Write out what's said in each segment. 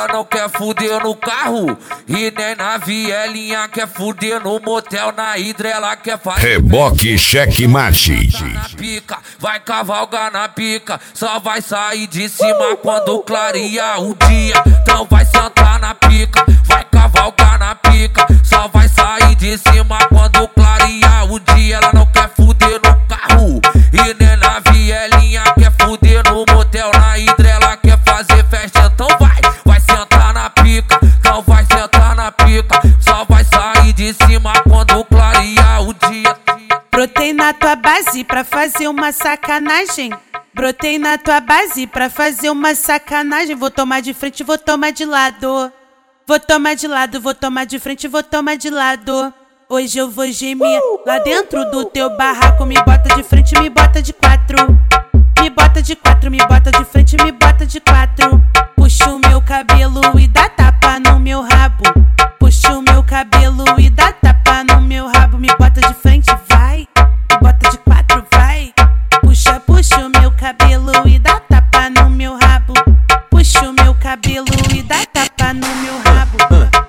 ela não quer fuder no carro e nem na vielinha, quer fuder no motel, na hidra ela quer fazer Reboque Checkmate. na pica, vai cavalgar na pica, só vai sair de cima quando clarear o dia. Então vai sentar na pica, vai cavalgar na pica, só vai sair de cima quando clarear o dia. Ela não quer fuder no carro e nem na vielinha, quer fuder no motel, na hidra ela quer fazer festa. Então vai sentar na pica, então vai sentar na pica, só vai sair de cima quando clarear o dia. Brotei na tua base pra fazer uma sacanagem. Brotei na tua base pra fazer uma sacanagem. Vou tomar de frente, vou tomar de lado. Vou tomar de lado, vou tomar de frente, vou tomar de lado. Hoje eu vou gemer lá dentro do teu barraco. Me bota de frente, me bota de quatro. Me bota de quatro, me bota de frente, me bota de quatro. Puxa o meu cabelo e dá tapa no meu rabo. Puxa o meu cabelo e dá tapa no meu rabo. Me bota de frente, vai. Me bota de quatro, vai. Puxa, puxa o meu cabelo e dá tapa no meu rabo. Puxa o meu cabelo e dá tapa no meu rabo.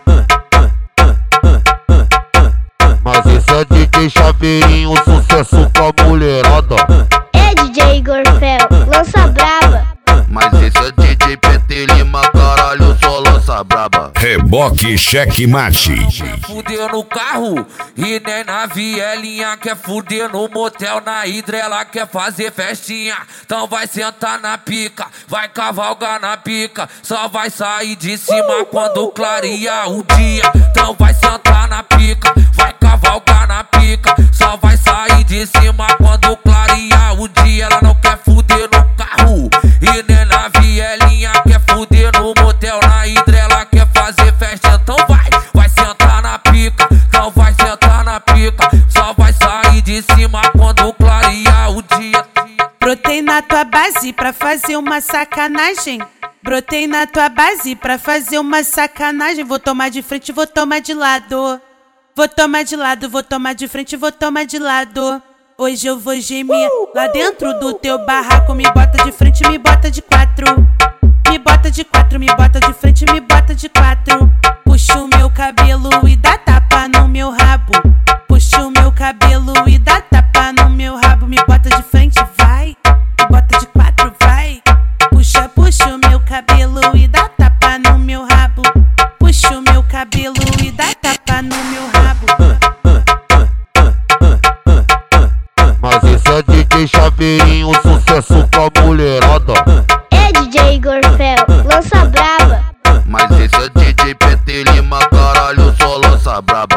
Mas esse é DJ Chaveirinho, sucesso pra mulherada. É DJ Gorfel, lança braba. Mas esse é DJ PT Lima, caralho, só lança braba. Reboque Checkmate. Quer fuder no carro e nem na vielinha, quer fuder no motel, na hidra ela quer fazer festinha. Então vai sentar na pica, vai cavalgar na pica, só vai sair de cima quando clarear o dia. Então vai sentar na pica, vai cavalgar na pica, só vai sair de cima quando clarear o dia. Ela não quer fuder no carro e nem na vielinha, quer fuder no motel, na hidra ela quer fazer festa. Então vai sentar na pica, então vai sentar na pica, só vai sair de cima quando clarear o dia. Brotei na tua base pra fazer uma sacanagem. Brotei na tua base pra fazer uma sacanagem. Vou tomar de frente, vou tomar de lado. Vou tomar de lado, vou tomar de frente, vou tomar de lado. Hoje eu vou gemer lá dentro do teu barraco. Me bota de frente, me bota de quatro. Me bota de quatro, me bota de frente, me bota de quatro. Puxa o meu cabelo e dá tapa no meu rabo. Puxa o meu cabelo e dá tapa no meu rabo. Me bota de frente, vai. Me bota de quatro, vai. Puxa, puxa o meu cabelo e dá tapa no meu rabo. Puxa o meu cabelo e dá tapa no meu rabo. Mas esse é DJ Chaveirinho, sucesso pra mulherada. É DJ Gorfel, lança braba. Mas esse é DJ PT Lima, caralho, só lança braba.